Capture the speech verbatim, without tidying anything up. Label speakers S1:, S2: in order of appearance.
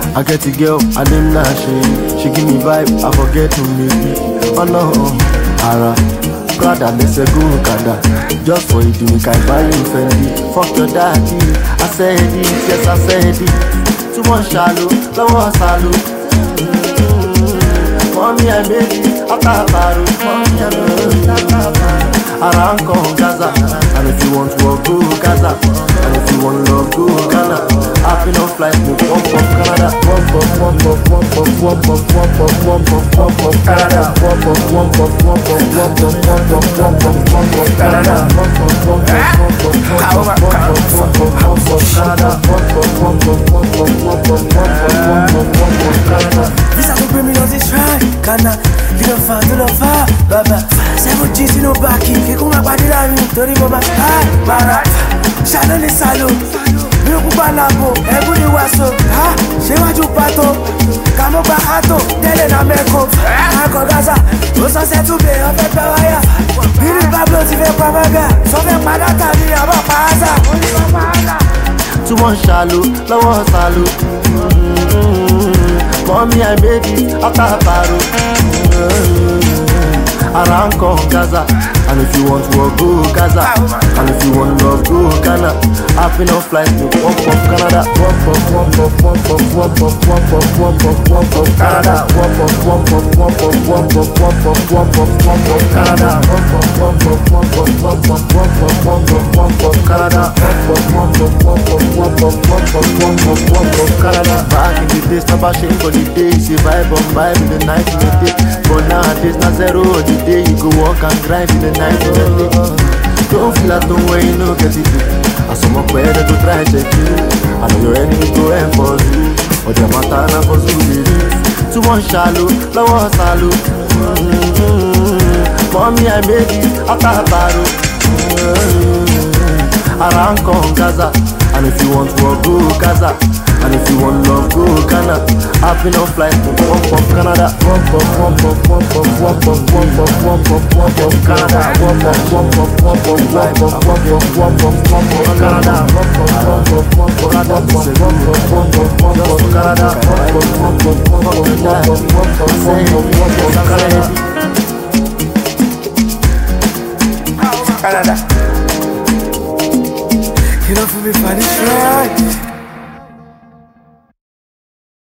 S1: I get a girl, I name Nashi. She give me vibe, I forget to me. Oh no, Ara, Prada, let's go Kada. Just for it, we can buy you Fendi. Fuck your daddy, I said it, yes I said it. Too much shallow, love shallow. Mommy and baby, Atabaru. Mommy and baby, Atabaru. Around Gaza, and if you want to walk, go Gaza. And if you want love, go Ghana. I've been on flight with one from Canada. One from one from one from one from one from one from one from Canada. One from one from one from one from one from one from one from Canada. One from one from one from one from one from one from Canada. One from one from one from one from one from one from one from Canada.
S2: Visa to bring me on this ride, Ghana. You don't find, you don't find, Baba. Seven G's in no backing. You come up at the line, Tori Baba. Hi, Mara. Shannon is salon. You don't go Banabo. Everybody was so. Ha, she was you pato. Come up at Hato. Tell it I'm a cook. I got Gaza. What's I said to be a better wire? Billy Pablo, if you're Pamaga. So they're mad at me about Paza.
S1: Too much shallow, love shallow. Mommy and baby, Atabaru. Around Gaza. And if you want to walk, go Gaza. And if you want love, go Ghana. I've been on flight with one from Canada. One from one from one from one from one from one from one from Canada. One from one from one from one from one from one from one from Canada. One from one from one from one from one from one from one from Canada. One from one from one from one from one from one from one from Canada. Back in the days, never shame for the day. You vibe on vibe in the night in the day. But nowadays, not zero the day. You go walk and grind in the night in the day. Don't feel at home when you know get it. I saw my better to try check you. I know your enemy go and for you. But your matana for you. Too much shallow, love shallow. Mommy and baby, Atabaru. Around Gaza. And if you want to walk, go Gaza. And if you want love, go Ghana. I've been on flight with one from Canada. One from one from one from one from one from one from one from Canada. One from one from one from one from one from one from one from Canada. One from one from one from one from one from one from one from Canada. One from one from one from one from one from one from Canada.
S2: Canada. You know for me, funny, right?